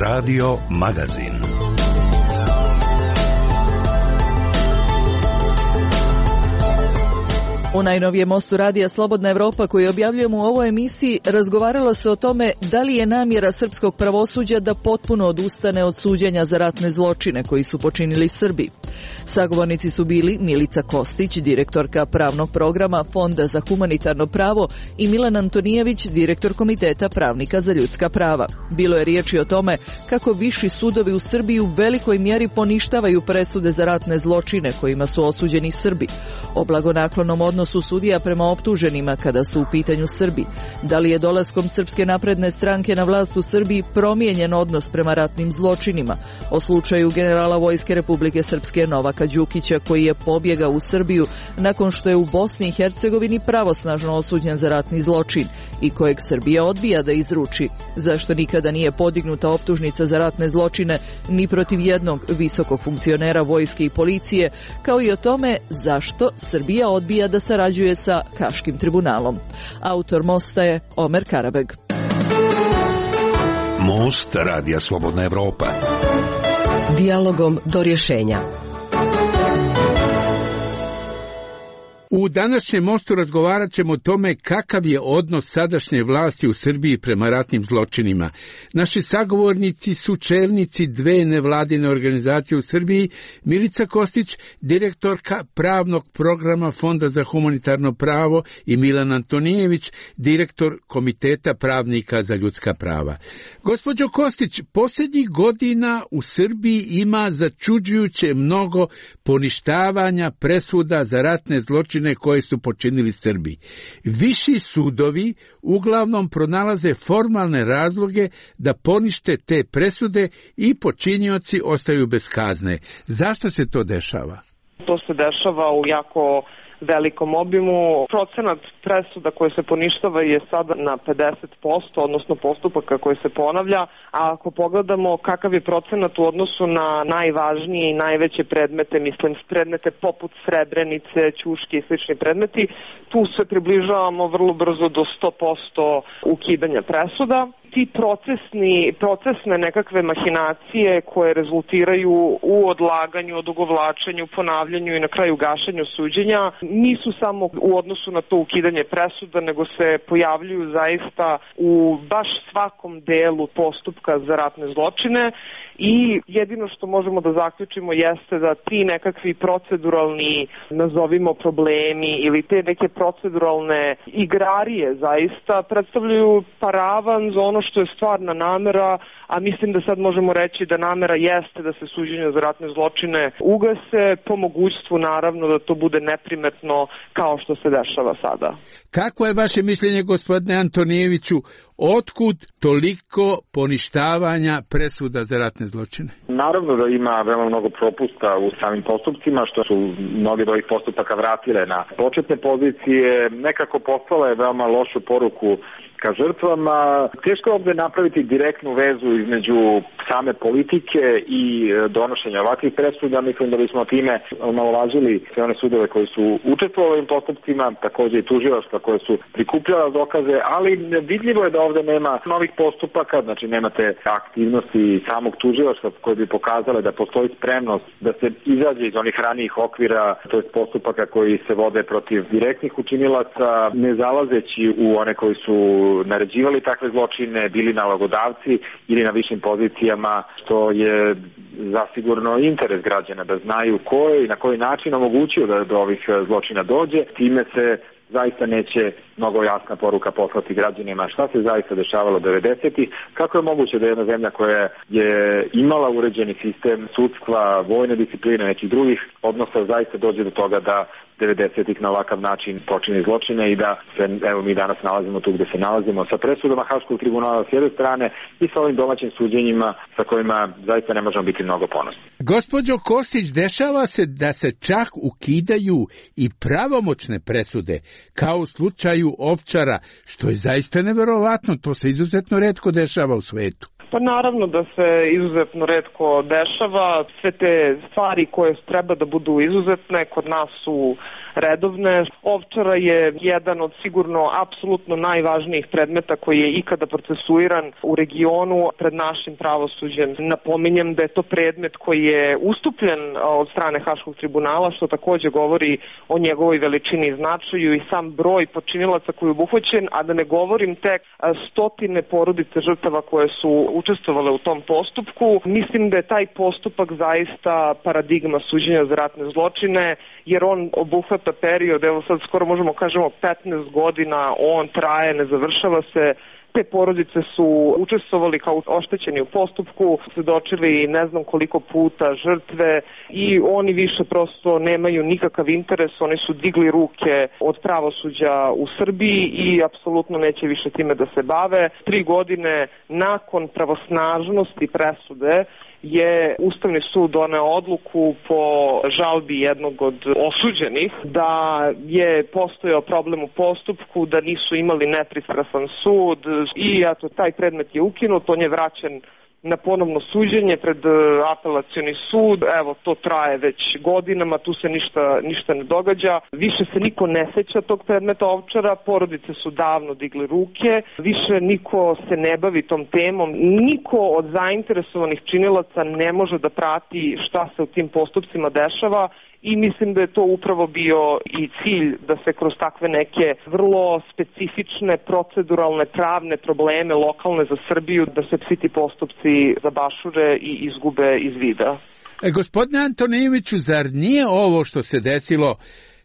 Radio Magazin. U najnovijem mostu radija Slobodna Evropa koji objavljujemo u ovoj emisiji razgovaralo se o tome da li je namjera srpskog pravosuđa da potpuno odustane od suđenja za ratne zločine koji su počinili Srbi. Sagovornici su bili Milica Kostić, direktorka pravnog programa Fonda za humanitarno pravo, i Milan Antonijević, direktor Komiteta pravnika za ljudska prava. Bilo je riječi o tome kako viši sudovi u Srbiji u velikoj mjeri poništavaju presude za ratne zločine kojima su osuđeni Srbi, o blagonaklonom odnosu sudija prema optuženima kada su u pitanju Srbi. Da li je dolaskom Srpske napredne stranke na vlast u Srbiji promijenjen odnos prema ratnim zločinima, o slučaju generala Vojske Republike Srpske Novaka Đukića koji je pobjegao u Srbiju nakon što je u Bosni i Hercegovini pravosnažno osuđen za ratni zločin i kojeg Srbija odbija da izruči. Zašto nikada nije podignuta optužnica za ratne zločine ni protiv jednog visokog funkcionera vojske i policije, kao i o tome zašto Srbija odbija da sarađuje sa Haškim tribunalom. Autor mosta je Omer Karabeg. Most radija Slobodna Evropa. Dijalogom do rješenja. U današnjem mostu razgovarat ćemo o tome kakav je odnos sadašnje vlasti u Srbiji prema ratnim zločinima. Naši sagovornici su čelnici dve nevladine organizacije u Srbiji, Milica Kostić, direktorka pravnog programa Fonda za humanitarno pravo, i Milan Antonijević, direktor Komiteta pravnika za ljudska prava. Gospođo Kostić, posljednjih godina u Srbiji ima začuđujuće mnogo poništavanja presuda za ratne zločine koje su počinili Srbi. Viši sudovi uglavnom pronalaze formalne razloge da ponište te presude i počinioci ostaju bez kazne. Zašto se to dešava? To se dešava u jako velikom obimu. Procenat presuda koje se poništava je sada na 50%, odnosno postupaka koje se ponavlja, a ako pogledamo kakav je procenat u odnosu na najvažnije i najveće predmete, mislim predmete poput Srebrenice, Ćuške i slični predmeti, tu se približavamo vrlo brzo do 100% ukidanja presuda. Ti procesne nekakve mahinacije koje rezultiraju u odlaganju, odugovlačenju, ponavljanju i na kraju gašenju suđenja nisu samo u odnosu na to ukidanje presuda, nego se pojavljuju zaista u baš svakom delu postupka za ratne zločine i jedino što možemo da zaključimo jeste da ti nekakvi proceduralni, nazovimo problemi ili te neke proceduralne igrarije zaista predstavljaju paravan za ono što je stvarna namera, a mislim da sad možemo reći da namera jeste da se suđenja za ratne zločine ugase, po mogućstvu naravno da to bude neprimetno kao što se dešava sada. Kako je vaše mišljenje, gospodine Antonijeviću, otkud toliko poništavanja presuda za ratne zločine? Naravno da ima veoma mnogo propusta u samim postupcima, što su mnogi od ovih postupaka vratile na početne pozicije, nekako poslala je veoma lošu poruku ka žrtvama. Teško je ovdje napraviti direktnu vezu između same politike i donošenja ovakvih presuda. Mislim da bismo time omalovažili sve one sudove koji su učestvovali u ovim postupcima, također i tužilaštva koje su prikupljala dokaze, ali vidljivo je da ovdje nema novih postupaka, znači nemate aktivnosti samog tužilaštva koje bi pokazale da postoji spremnost da se izađe iz onih ranijih okvira, to je postupaka koji se vode protiv direktnih učinilaca, ne zalazeći u one koji su naređivali takve zločine, bili nalogodavci ili na višim pozicijama, što je zasigurno interes građana da znaju ko je i na koji način omogućio da do ovih zločina dođe. Time se zaista neće mnogo jasna poruka poslati građanima šta se zaista dešavalo 90-ih, kako je moguće da jedna zemlja koja je imala uređeni sistem sudstva, vojne discipline, nekih drugih odnosa, zaista dođe do toga da 90-ih na ovakav način počini zločine i da se, evo mi danas nalazimo tu gde se nalazimo, sa presudama Haškog tribunala s jedne strane i sa ovim domaćim suđenjima sa kojima zaista ne možemo biti mnogo ponosni. Gospođo Kostić, dešava se da se čak ukidaju i pravomoćne presude, kao u slučaju Ovčara, što je zaista neverovatno, to se izuzetno retko dešava u svetu. Pa naravno da se izuzetno retko dešava, sve te stvari koje treba da budu izuzetne kod nas su redovne. Ovčara je jedan od sigurno apsolutno najvažnijih predmeta koji je ikada procesuiran u regionu pred našim pravosuđem. Napominjem da je to predmet koji je ustupljen od strane Haškog tribunala, što takođe govori o njegovoj veličini i značaju i sam broj počinilaca koji je obuhvaćen, a da ne govorim tek stotine porodice žrtava koje su učestvovale u tom postupku. Mislim da je taj postupak zaista paradigma suđenja za ratne zločine, jer on obuhvata period, evo sad skoro možemo kažemo 15 godina, on traje, ne završava se. Te porodice su učestvovali kao oštećeni u postupku, svedočili ne znam koliko puta žrtve i oni više prosto nemaju nikakav interes, oni su digli ruke od pravosuđa u Srbiji i apsolutno neće više time da se bave. 3 godine nakon pravosnažnosti presude je Ustavni sud doneo odluku po žalbi jednog od osuđenih da je postojao problem u postupku, da nisu imali nepristrasan sud i eto, taj predmet je ukinut, on je vraćen na ponovno suđenje pred apelacioni sud. Evo, to traje već godinama, tu se ništa ne događa. Više se niko ne seća tog predmeta Ovčara, porodice su davno digli ruke, više niko se ne bavi tom temom, niko od zainteresovanih činilaca ne može da prati šta se u tim postupcima dešava. I mislim da je to upravo bio i cilj da se kroz takve neke vrlo specifične, proceduralne, pravne probleme lokalne za Srbiju, da se svi ti postupci zabašure i izgube iz vida. Gospodine Antonijeviću, zar nije ovo što se desilo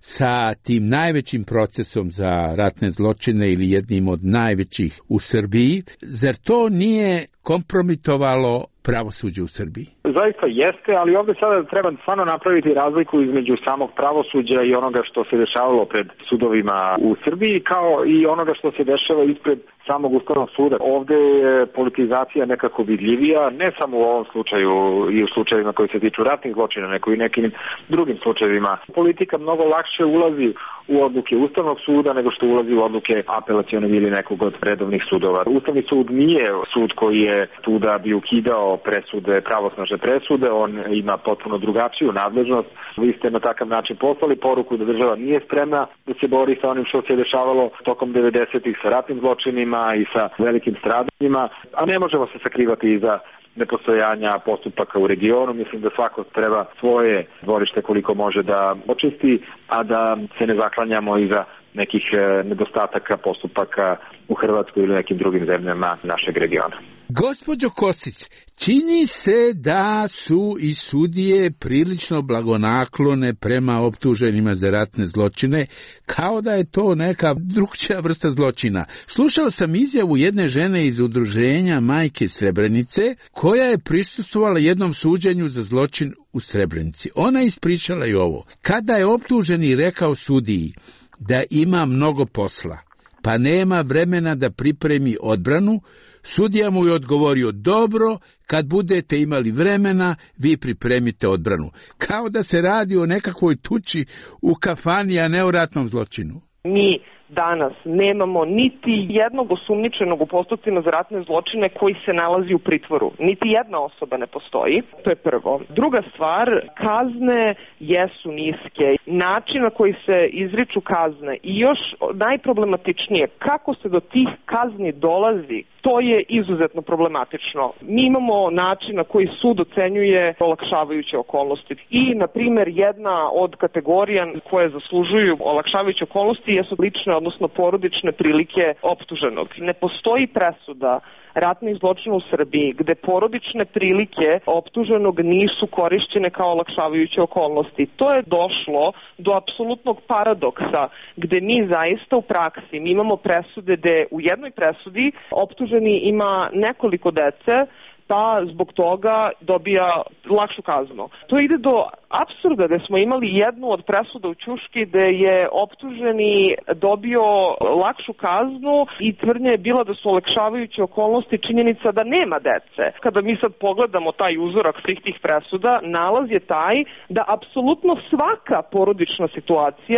sa tim najvećim procesom za ratne zločine ili jednim od najvećih u Srbiji, zar to nije kompromitovalo pravosuđe u Srbiji? Zaista jeste, ali ovdje sada treba stvarno napraviti razliku između samog pravosuđa i onoga što se dešavalo pred sudovima u Srbiji, kao i onoga što se dešava ispred samog Ustavnog suda. Ovdje je politizacija nekako vidljivija, ne samo u ovom slučaju i u slučajevima koji se tiču ratnih zločina, nego i nekim drugim slučajevima. Politika mnogo lakše ulazi u odluke Ustavnog suda nego što ulazi u odluke apelacionog ili nekog od redovnih sudova. Ustavni sud nije sud koji je tu da bi ukidao presude, pravosnažne presude, on ima potpuno drugačiju nadležnost. Vi ste na takav način poslali poruku da država nije spremna da se bori sa onim što se dešavalo tokom 90-ih sa ratnim zločinima i sa velikim stradanjima, a ne možemo se sakrivati iza nepostojanja postupaka u regionu. Mislim da svako treba svoje dvorište koliko može da očisti, a da se ne zaklanjamo iza nekih nedostataka postupaka u Hrvatskoj ili nekim drugim zemljama našeg regiona. Gospođo Kostić, čini se da su i sudije prilično blagonaklone prema optuženima za ratne zločine, kao da je to neka drugčija vrsta zločina. Slušao sam izjavu jedne žene iz udruženja Majke Srebrenice, koja je prisustvovala jednom suđenju za zločin u Srebrenici. Ona ispričala i ovo. Kada je optuženi rekao sudiji da ima mnogo posla, pa nema vremena da pripremi odbranu, sudija mu je odgovorio: dobro, kad budete imali vremena, vi pripremite odbranu. Kao da se radi o nekakvoj tuči u kafani, a ne o ratnom zločinu. Mi danas nemamo niti jednog osumnjičenog u postupcima za ratne zločine koji se nalazi u pritvoru. Niti jedna osoba ne postoji. To je prvo. Druga stvar, kazne jesu niske. Način na koji se izriču kazne i još najproblematičnije, kako se do tih kazni dolazi, to je izuzetno problematično. Mi imamo način na koji sud ocenjuje olakšavajuće okolnosti. I, na primjer, jedna od kategorija koje zaslužuju olakšavajuće okolnosti jesu lične, odnosno porodične prilike optuženog. Ne postoji presuda ratnih zločina u Srbiji gde porodične prilike optuženog nisu korišćene kao olakšavajuće okolnosti. To je došlo do apsolutnog paradoksa gde mi zaista u praksi mi imamo presude gde u jednoj presudi optuženi ima nekoliko dece, pa zbog toga dobija lakšu kaznu. To ide do apsurda da smo imali jednu od presuda u Ćuški gde je optuženi dobio lakšu kaznu i tvrdnja je bila da su olakšavajuće okolnosti činjenica da nema dece. Kada mi sad pogledamo taj uzorak svih tih presuda, nalaz je taj da apsolutno svaka porodična situacija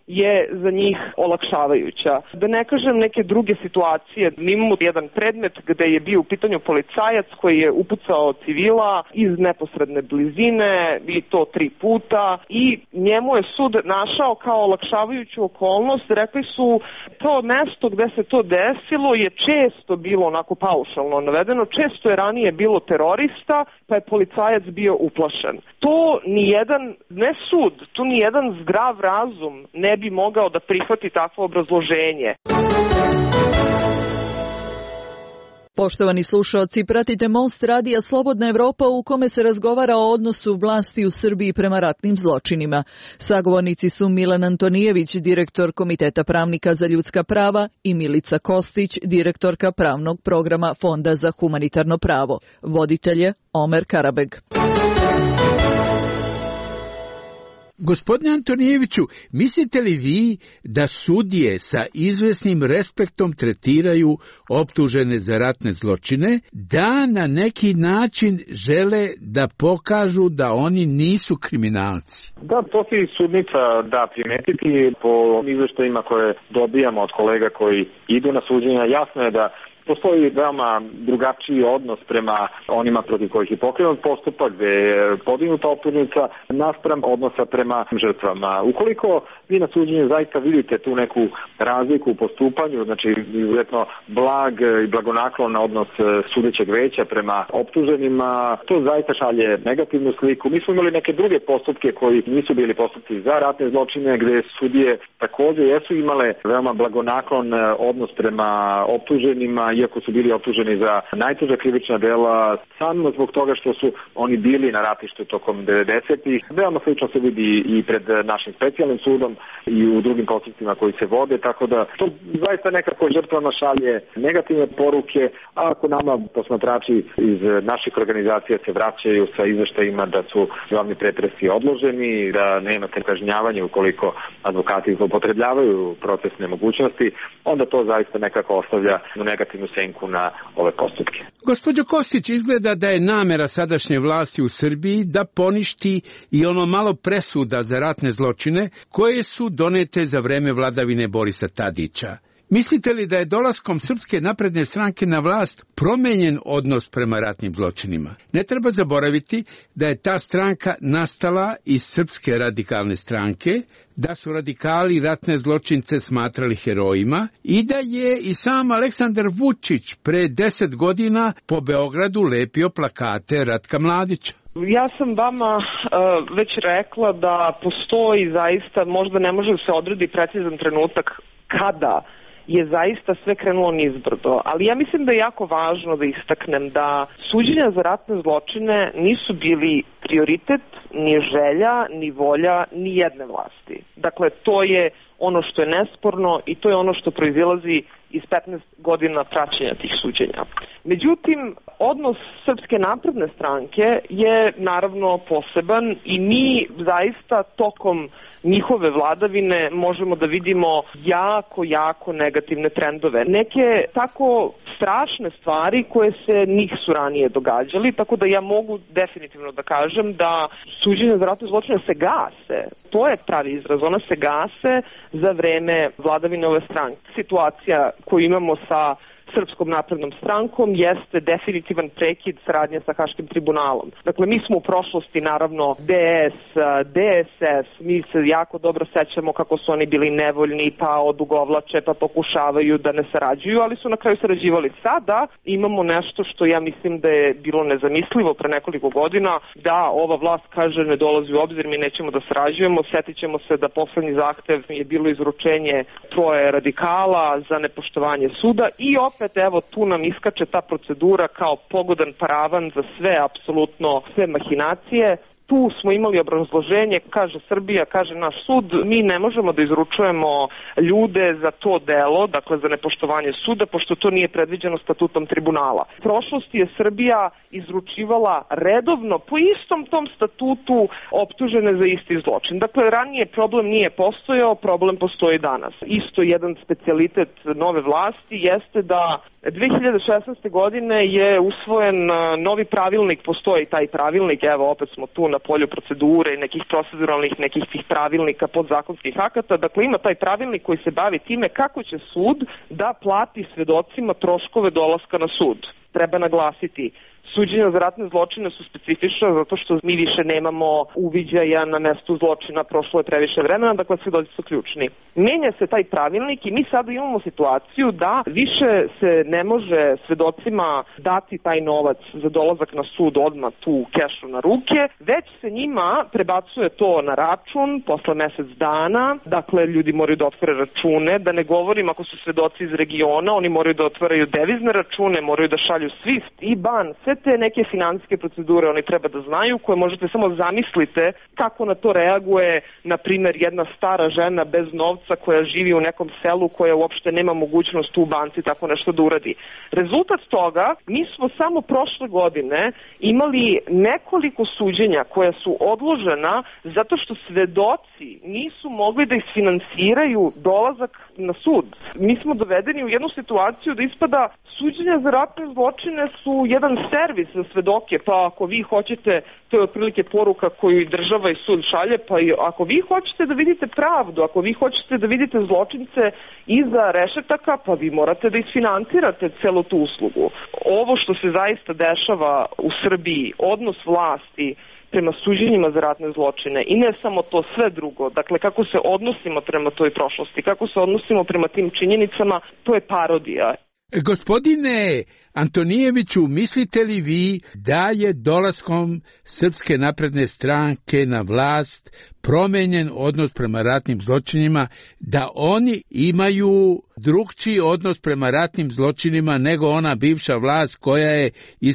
je za njih olakšavajuća. Da ne kažem neke druge situacije. Mi imamo jedan predmet gde je bio u pitanju policajac koji je upucao civila iz neposredne blizine i to 3 puta i njemu je sud našao kao olakšavajuću okolnost. Rekli su to mesto gde se to desilo je često bilo onako paušalno navedeno, često je ranije bilo terorista pa je policajac bio uplašen. To nijedan, ne sud, tu nijedan zdrav razum ne bi mogao da prihvati takvo obrazloženje. Poštovani slušaoci, pratite Most radija Slobodna Evropa u kome se razgovara o odnosu vlasti u Srbiji prema ratnim zločinima. Sagovornici su Milan Antonijević, direktor Komiteta pravnika za ljudska prava i Milica Kostić, direktorka pravnog programa Fonda za humanitarno pravo. Voditelj je Omer Karabeg. Gospodine Antonijeviću, mislite li vi da sudije sa izvesnim respektom tretiraju optužene za ratne zločine, da na neki način žele da pokažu da oni nisu kriminalci? Da, to si sudnica da primetiti po izveštajima koje dobijamo od kolega koji idu na suđenja. Jasno je da postoji veoma drugačiji odnos prema onima protiv kojih je pokrenut postupak, gde je podignuta optužnica naspram odnosa prema žrtvama. Ukoliko vi na suđenju zaista vidite tu neku razliku u postupanju, znači izuzetno blag i blagonaklon odnos sudećeg veća prema optuženima, to zaista šalje negativnu sliku. Mi smo imali neke druge postupke koji nisu bili postupci za ratne zločine, gde sudije takođe jesu imale veoma blagonaklon odnos prema optuženima, iako su bili optuženi za najteža krivična dela, samo zbog toga što su oni bili na ratištu tokom 90-ih. Veoma slično se vidi i pred našim specijalnim sudom i u drugim postupcima koji se vode, tako da to zaista nekako žrtvama šalje negativne poruke, a ako nama posmatrači iz naših organizacija se vraćaju sa izveštajima da su glavni pretresi odloženi, da nema kažnjavanja ukoliko advokati zloupotrebljavaju procesne mogućnosti, onda to zaista nekako ostavlja negativnu senku na ove postupke. Gospođo Kostić, izgleda da je namera sadašnje vlasti u Srbiji da poništi i ono malo presuda za ratne zločine koje su donete za vreme vladavine Borisa Tadića. Mislite li da je dolaskom Srpske napredne stranke na vlast promenjen odnos prema ratnim zločinima? Ne treba zaboraviti da je ta stranka nastala iz Srpske radikalne stranke, da su radikali ratne zločince smatrali herojima i da je i sam Aleksandar Vučić pre 10 godina po Beogradu lepio plakate Ratka Mladića. Ja sam vama već rekla da postoji zaista, možda ne može se odredi precizan trenutak kada je zaista sve krenulo nizbrdo, ali ja mislim da je jako važno da istaknem da suđenja za ratne zločine nisu bili prioritet, ni želja, ni volja, ni jedne vlasti. Dakle, to je ono što je nesporno i to je ono što proizilazi iz 15 godina praćenja tih suđenja. Međutim, odnos Srpske napredne stranke je naravno poseban i mi zaista tokom njihove vladavine možemo da vidimo jako negativne trendove. Neke tako strašne stvari koje se nisu ranije događali, tako da ja mogu definitivno da kažem da suđenja za ratne zločine se gase. To je pravi izraz, ona se gase za vreme vladavine ove stranke. Situacija koju imamo sa Srpskom naprednom strankom jeste definitivan prekid saradnje sa Haškim tribunalom. Dakle, mi smo u prošlosti naravno DS, DSS, mi se jako dobro sećamo kako su oni bili nevoljni, pa odugovlače, pa pokušavaju da ne sarađuju, ali su na kraju sarađivali. Sada imamo nešto što ja mislim da je bilo nezamislivo pre nekoliko godina, da ova vlast kaže ne dolazi u obzir, mi nećemo da sarađujemo. Sjetit ćemo se da poslednji zahtev je bilo izručenje 3 radikala za nepoštovanje suda i opet evo tu nam iskače ta procedura kao pogodan paravan za sve, apsolutno sve mahinacije. Tu smo imali obrazloženje, kaže Srbija, kaže naš sud, mi ne možemo da izručujemo ljude za to delo, dakle za nepoštovanje suda, pošto to nije predviđeno statutom tribunala. U prošlosti je Srbija izručivala redovno po istom tom statutu optužene za isti zločin. Dakle, ranije problem nije postojao, problem postoji danas. Isto jedan specijalitet nove vlasti jeste da 2016. godine je usvojen novi pravilnik, postoji taj pravilnik, evo opet smo tu na na polju procedure i nekih proceduralnih, nekih tih pravilnika, podzakonskih akata. Dakle, ima taj pravilnik koji se bavi time kako će sud da plati svedocima troškove dolaska na sud. Treba naglasiti, suđenja za ratne zločine su specifična zato što mi više nemamo uviđaja na mestu zločina, prošlo je previše vremena, dakle svedoci su ključni. Menja se taj pravilnik i mi sada imamo situaciju da više se ne može svedocima dati taj novac za dolazak na sud odmah tu kešu na ruke, već se njima prebacuje to na račun posle mesec dana, dakle ljudi moraju da otvore račune, da ne govorim ako su svedoci iz regiona, oni moraju da otvaraju devizne račune, moraju da šalju SWIFT, IBAN, sve te neke finansijske procedure oni treba da znaju, koje možete samo zamislite kako na to reaguje, na primjer, jedna stara žena bez novca koja živi u nekom selu, koja uopšte nema mogućnost u banci tako nešto da uradi. Rezultat toga, mi smo samo prošle godine imali nekoliko suđenja koja su odložena zato što svedoci nisu mogli da isfinansiraju dolazak na sud. Mi smo dovedeni u jednu situaciju da ispada suđenja za ratne zločine su jedan servis za svedoke, pa ako vi hoćete, to je otprilike poruka koju i država i sud šalje, pa ako vi hoćete da vidite pravdu, ako vi hoćete da vidite zločince iza rešetaka, pa vi morate da isfinansirate celu tu uslugu. Ovo što se zaista dešava u Srbiji, odnos vlasti prema suđenjima za ratne zločine i ne samo to, sve drugo, dakle kako se odnosimo prema toj prošlosti, kako se odnosimo prema tim činjenicama, to je parodija. Gospodine Antonijeviću, mislite li vi da je dolaskom Srpske napredne stranke na vlast promenjen odnos prema ratnim zločinima, da oni imaju drugčiji odnos prema ratnim zločinima nego ona bivša vlast koja je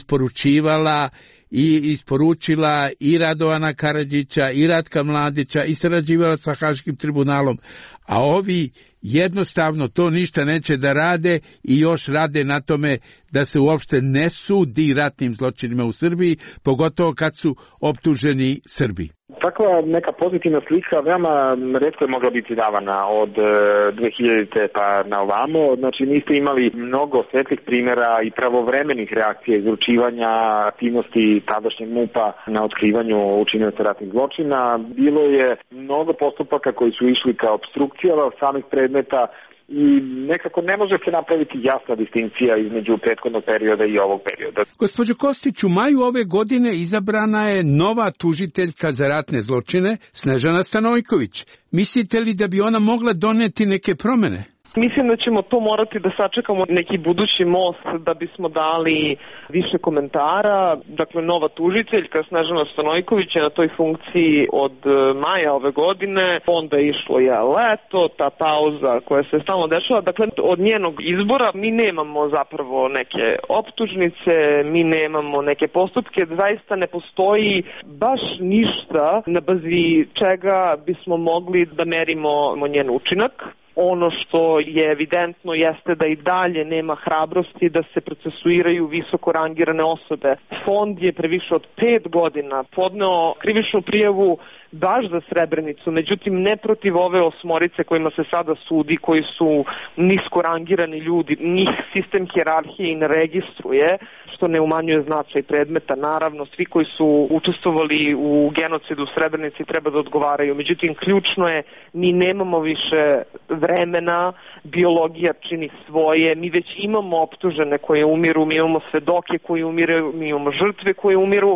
isporučila i Radovana Karadžića i Ratka Mladića i sarađivala sa Haškim tribunalom, a ovi jednostavno to ništa neće da rade i još rade na tome da se uopšte ne sudi ratnim zločinima u Srbiji, pogotovo kad su optuženi Srbi. Takva neka pozitivna slika veoma retko je mogla biti davana od 2000. pa na ovamo. Znači niste imali mnogo svetlih primjera i pravovremenih reakcija izručivanja aktivnosti tadašnjeg MUP-a na otkrivanju učinioca ratnih zločina. Bilo je mnogo postupaka koji su išli kao obstrukcija samih predmeta i nekako ne može se napraviti jasna distinkcija između prethodnog perioda i ovog perioda. Gospođo Kostić, u maju ove godine izabrana je nova tužiteljka za ratne zločine, Snežana Stanojković. Mislite li da bi ona mogla doneti neke promene? Mislim da ćemo to morati da sačekamo neki budući most da bismo dali više komentara. Dakle, nova tužiteljka Snežana Stanojković je na toj funkciji od maja ove godine. Onda je išlo leto, ta pauza koja se stalno dešava. Dakle, od njenog izbora mi nemamo zapravo neke optužnice, mi nemamo neke postupke. Zaista ne postoji baš ništa na bazi čega bismo mogli da merimo njen učinak. Ono što je evidentno jeste da i dalje nema hrabrosti da se procesuiraju visoko rangirane osobe. Fond je pre više od 5 godina podneo krivičnu prijavu baš za Srebrenicu, međutim ne protiv ove 8 kojima se sada sudi, koji su nisko rangirani ljudi. Njih sistem hijerarhije i ne registruje, što ne umanjuje značaj predmeta. Naravno, svi koji su učestvovali u genocidu u Srebrenici treba da odgovaraju. Međutim, ključno je, mi nemamo više vremena, biologija čini svoje, mi već imamo optužene koje umiru, mi imamo svedoke koji umiru, mi imamo žrtve koje umiru.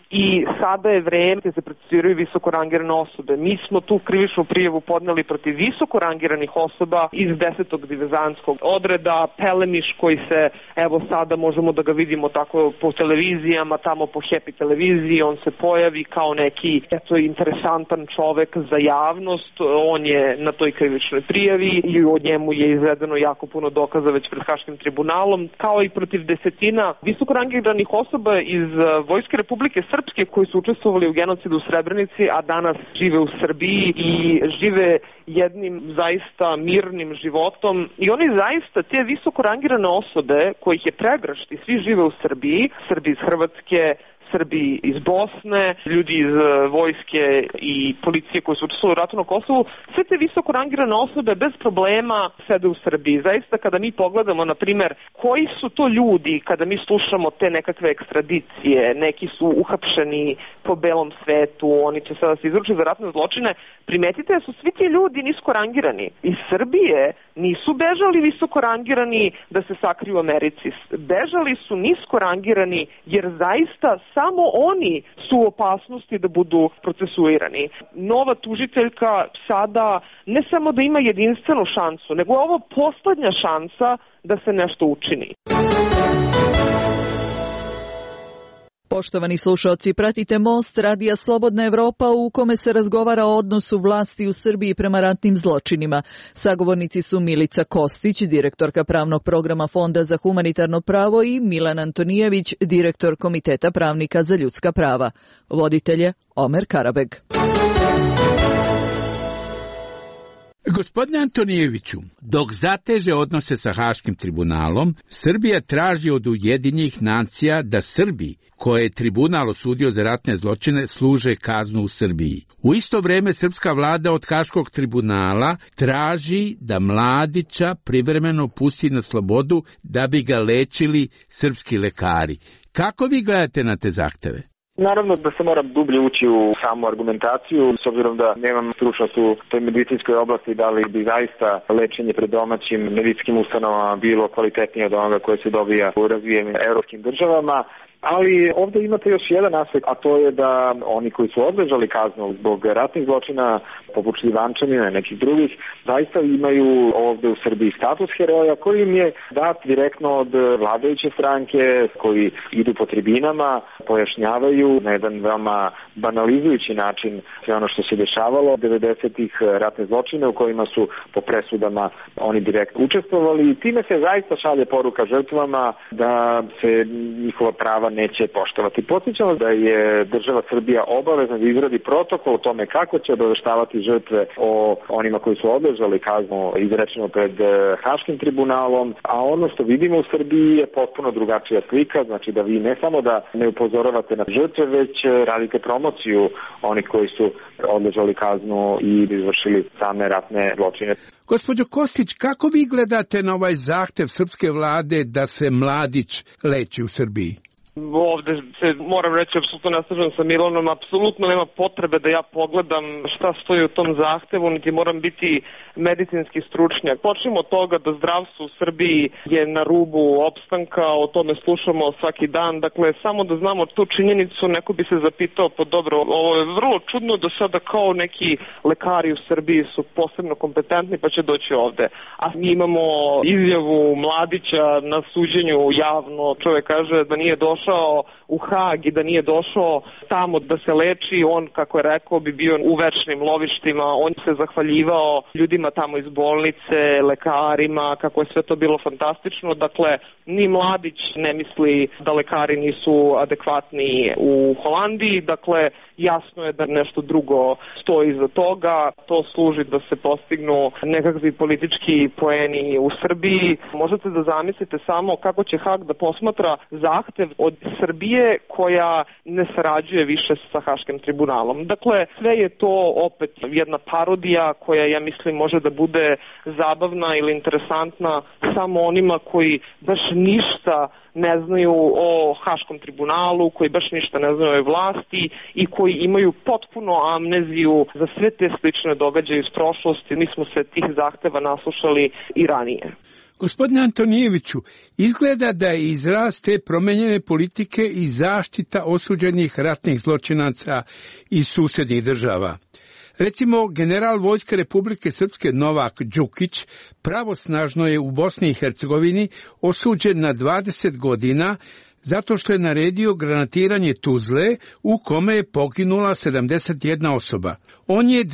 I sada je vreme da se procesuiraju visoko rangirane osobe. Mi smo tu krivičnu prijavu podneli protiv visoko rangiranih osoba iz 10. diverzantskog odreda, Pelemiš koji se, evo sada možemo da ga vidimo tako po televizijama, tamo po Happy televiziji, on se pojavi kao neki interesantan čovek za javnost, on je na toj krivičnoj prijavi i od njemu je izvedeno jako puno dokaza već pred Haškim tribunalom, kao i protiv desetina visoko rangiranih osoba iz Vojske Republike Srpske koji su učestvovali u genocidu u Srebrenici, a danas žive u Srbiji i žive jednim zaista mirnim životom. I oni zaista, te visoko rangirane osobe, kojih je pregršt i svi žive u Srbiji, Srbi iz Hrvatske, Srbi iz Bosne, ljudi iz vojske i policije koji su učestvovali u ratu na Kosovu, sve te visoko rangirane osobe bez problema sede u Srbiji. Zaista kada mi pogledamo, na primer, koji su to ljudi, kada mi slušamo te nekakve ekstradicije, neki su uhapšeni po belom svetu, oni će sada se izručiti za ratne zločine, primetite da su svi ti ljudi nisko rangirani. Iz Srbije nisu bežali visoko rangirani da se sakriju u Americi. Bežali su nisko rangirani jer zaista samo oni su u opasnosti da budu procesuirani. Nova tužiteljka sada ne samo da ima jedinstvenu šansu, nego je ovo poslednja šansa da se nešto učini. Poštovani slušaoci, pratite Most Radija Slobodna Evropa u kome se razgovara o odnosu vlasti u Srbiji prema ratnim zločinima. Sagovornici su Milica Kostić, direktorka pravnog programa Fonda za humanitarno pravo, i Milan Antonijević, direktor Komiteta pravnika za ljudska prava. Voditelj je Omer Karabeg. Gospodine Antonijeviću, dok zateže odnose sa Haškim tribunalom, Srbija traži od Ujedinjenih nacija da Srbi, koje je tribunal osudio za ratne zločine, služe kaznu u Srbiji. U isto vrijeme srpska vlada od Haškog tribunala traži da Mladića privremeno pusti na slobodu da bi ga lečili srpski lekari. Kako vi gledate na te zahteve? Naravno da se moram dublje ući u samu argumentaciju, s obzirom da nemam stručnost u toj medicinskoj oblasti, da li bi zaista lečenje pred domaćim medicinskim ustanovama bilo kvalitetnije od onoga koje se dobija u razvijenim evropskim državama. Ali ovdje imate još jedan aspekt, a to je da oni koji su odležali kaznu zbog ratnih zločina, poput Šljivančanina i nekih drugih, zaista imaju ovdje u Srbiji status heroja koji im je dat direktno od vladajuće stranke, koji idu po tribinama, pojašnjavaju na jedan veoma banalizujući način sve ono što se dešavalo 90-ih ratne zločine u kojima su po presudama oni direktno učestvovali, i time se zaista šalje poruka žrtvama da se njihova prava neće poštovati. Podsjećamo da je država Srbija obavezna da izradi protokol o tome kako će obaveštavati žrtve o onima koji su odležali kaznu izrečeno pred Haškim tribunalom, a ono što vidimo u Srbiji je potpuno drugačija slika, znači da vi ne samo da ne upozoravate na žrtve, već radite promociju onih koji su odležali kaznu i izvršili same ratne zločine. Gospođo Kostić, kako vi gledate na ovaj zahtev srpske vlade da se Mladić leči u Srbiji? Ovde se, moram reći, apsolutno ne slažem sa Milanom, apsolutno nema potrebe da ja pogledam šta stoji u tom zahtevu, niti moram biti medicinski stručnjak. Počnemo od toga da zdravstvo u Srbiji je na rubu opstanka, o tome slušamo svaki dan, dakle samo da znamo tu činjenicu, neko bi se zapitao, pa dobro, ovo je vrlo čudno da sada kao neki lekari u Srbiji su posebno kompetentni pa će doći ovde. A mi imamo izjavu Mladića na suđenju javno, čovjek kaže da nije došao u Hag i da nije došao tamo da se leči, on, kako je rekao, bi bio u večnim lovištima, on se zahvaljivao ljudima tamo iz bolnice, lekarima, kako je sve to bilo fantastično. Dakle, ni Mladić ne misli da lekari nisu adekvatni u Holandiji, dakle, jasno je da nešto drugo stoji iza toga, to služi da se postignu nekakvi politički poeni u Srbiji. Možete da zamislite samo kako će Hag da posmatra zahtev od Srbije koja ne sarađuje više sa Haškim tribunalom. Dakle, sve je to opet jedna parodija koja, ja mislim, može da bude zabavna ili interesantna samo onima koji baš ništa ne znaju o Haškom tribunalu, koji baš ništa ne znaju o vlasti i koji imaju potpuno amneziju za sve te slične događaje iz prošlosti. Mi smo se tih zahteva naslušali i ranije. Gospodine Antonijeviću, izgleda da je izraz te promenjene politike i zaštita osuđenih ratnih zločinaca iz susjednih država. Recimo, general Vojske Republike Srpske Novak Đukić pravosnažno je u Bosni i Hercegovini osuđen na 20 godina zato što je naredio granatiranje Tuzle u kome je poginula 71 osoba. On je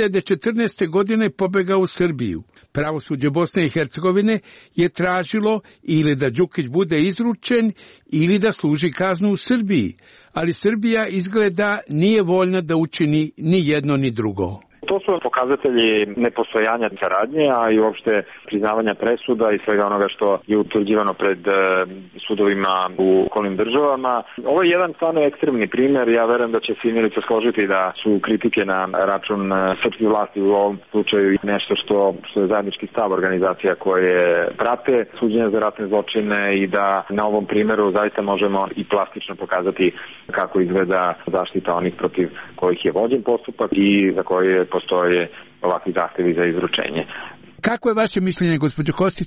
2014. godine pobegao u Srbiju. Pravosuđe Bosne i Hercegovine je tražilo ili da Đukić bude izručen ili da služi kaznu u Srbiji, ali Srbija izgleda nije voljna da učini ni jedno ni drugo. To su pokazatelji nepostojanja saradnje, a i uopšte priznavanja presuda i svega onoga što je utvrđivano pred sudovima u okolnim državama. Ovo je jedan stvarno ekstremni primer. Ja verujem da će svi Milica složiti da su kritike na račun srpskih vlasti u ovom slučaju nešto što je zajednički stav organizacija koje prate suđenja za ratne zločine i da na ovom primeru zaista možemo i plastično pokazati kako izgleda zaštita onih protiv kojih je vođen postupak i za koje postoje ovakvi zahtevi za izručenje. Kako je vaše mišljenje, gospođo Kostić?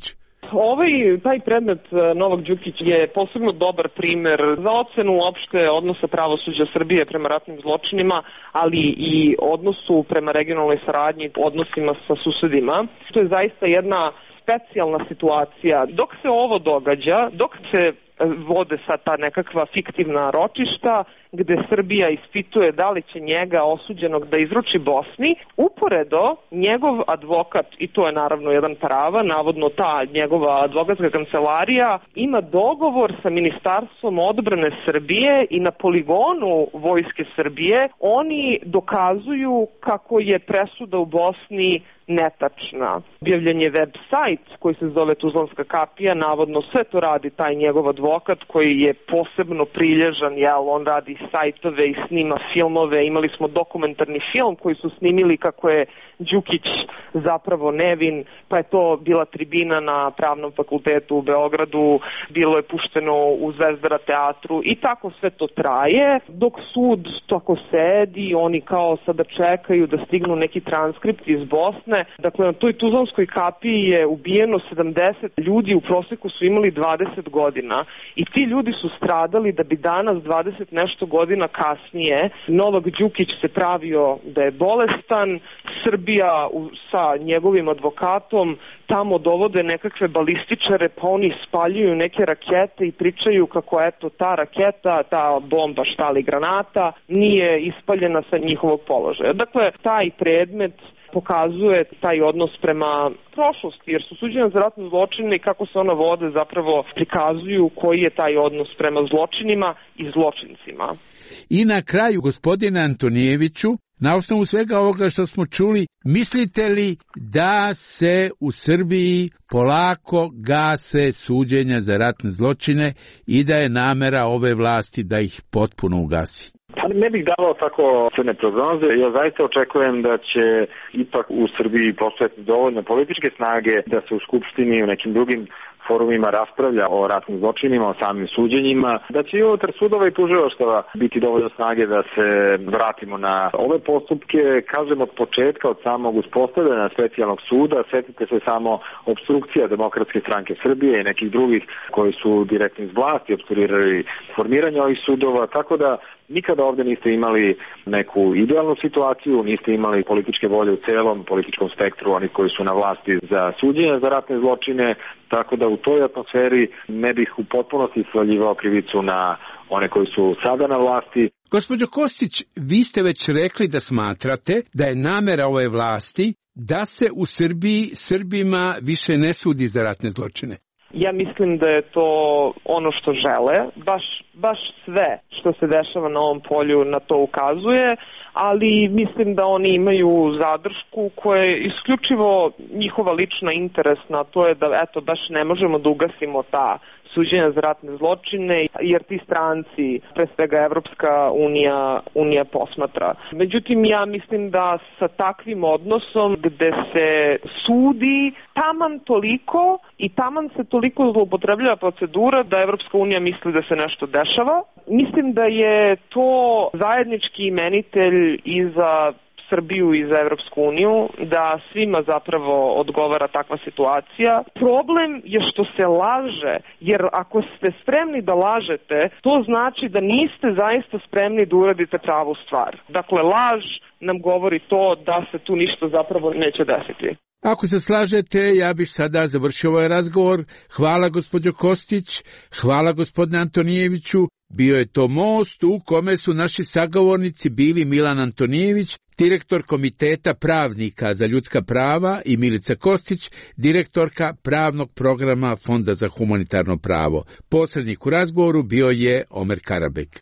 Taj predmet Novak Đukić je posebno dobar primer za ocenu uopšte odnosa pravosuđa Srbije prema ratnim zločinima, ali i odnosu prema regionalnoj saradnji, odnosima sa susedima. To je zaista jedna specijalna situacija. Dok se ovo događa, dok se vode sad ta nekakva fiktivna ročišta gde Srbija ispituje da li će njega osuđenog da izruči Bosni, uporedo njegov advokat, i to je naravno jedan prava, navodno ta njegova advokatska kancelarija ima dogovor sa Ministarstvom odbrane Srbije i na poligonu Vojske Srbije oni dokazuju kako je presuda u Bosni netačna. Objavljen je web sajt koji se zove Tuzlanska kapija, navodno sve to radi taj njegov advokat koji je posebno prilježan, on radi sajtove i snima filmove. Imali smo dokumentarni film koji su snimili kako je Đukić zapravo nevin, pa je to bila tribina na Pravnom fakultetu u Beogradu, bilo je pušteno u Zvezdara teatru i tako sve to traje, dok sud tako sedi, oni kao sada čekaju da stignu neki transkripti iz Bosne. Dakle, na toj Tuzlanskoj kapiji je ubijeno 70 ljudi, u proseku su imali 20 godina i ti ljudi su stradali da bi danas 20 nešto godina kasnije Novak Đukić se pravio da je bolestan, Srbija sa njegovim advokatom tamo dovode nekakve balističare, pa oni spaljuju neke rakete i pričaju kako eto ta raketa, ta bomba, šta li granata, nije ispaljena sa njihovog položaja. Dakle, taj predmet pokazuje taj odnos prema prošlosti, jer su suđenja za ratne zločine i kako se ona vode zapravo prikazuju koji je taj odnos prema zločinima i zločincima. I na kraju, gospodine Antonijeviću, na osnovu svega ovoga što smo čuli, mislite li da se u Srbiji polako gase suđenja za ratne zločine i da je namera ove vlasti da ih potpuno ugasi? Ne bih davao tako crne prognoze. Ja zaista očekujem da će ipak u Srbiji postojati dovoljno političke snage da se u Skupštini i u nekim drugim forumima raspravlja o ratnim zločinima, o samim suđenjima, da će i unutar sudova i tužilaštava biti dovoljno snage da se vratimo na ove postupke. Kažem od početka, od samog uspostavljanja specijalnog suda, setite se samo opstrukcija Demokratske stranke Srbije i nekih drugih koji su direktno iz vlasti opstruirali formiranje ovih sudova, tako da nikada ovdje niste imali neku idealnu situaciju, niste imali političke volje u celom političkom spektru onih koji su na vlasti za suđenje za ratne zločine, tako da u toj atmosferi ne bih u potpunosti svaljivao krivicu na one koji su sada na vlasti. Gospođo Kostić, vi ste već rekli da smatrate da je namera ove vlasti da se u Srbiji Srbima više ne sudi za ratne zločine. Ja mislim da je to ono što žele, baš sve što se dešava na ovom polju na to ukazuje, ali mislim da oni imaju zadršku koja je isključivo njihova lična interesna, to je da eto baš ne možemo da ugasimo ta suđenja za ratne zločine, jer ti stranci, pre svega Evropska unija posmatra. Međutim, ja mislim da sa takvim odnosom gde se sudi taman toliko i taman se toliko zloupotrebljava procedura da Evropska unija misli da se nešto dešava. Mislim da je to zajednički imenitelj i za Srbiju i za Evropsku uniju, da svima zapravo odgovara takva situacija. Problem je što se laže, jer ako ste spremni da lažete, to znači da niste zaista spremni da uradite pravu stvar. Dakle, laž nam govori to da se tu ništa zapravo neće desiti. Ako se slažete, ja bih sada završio ovaj razgovor. Hvala gospođo Kostić, hvala gospodine Antonijeviću. Bio je to most u kome su naši sagovornici bili Milan Antonijević, direktor Komiteta pravnika za ljudska prava, i Milica Kostić, direktorka pravnog programa Fonda za humanitarno pravo. Posrednik u razgovoru bio je Omer Karabek.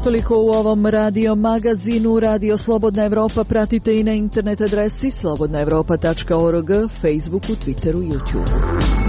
Toliko u ovom radio magazinu. Radio Slobodna Evropa pratite i na internet adresi slobodnaevropa.org, Facebooku, Twitteru, YouTubeu.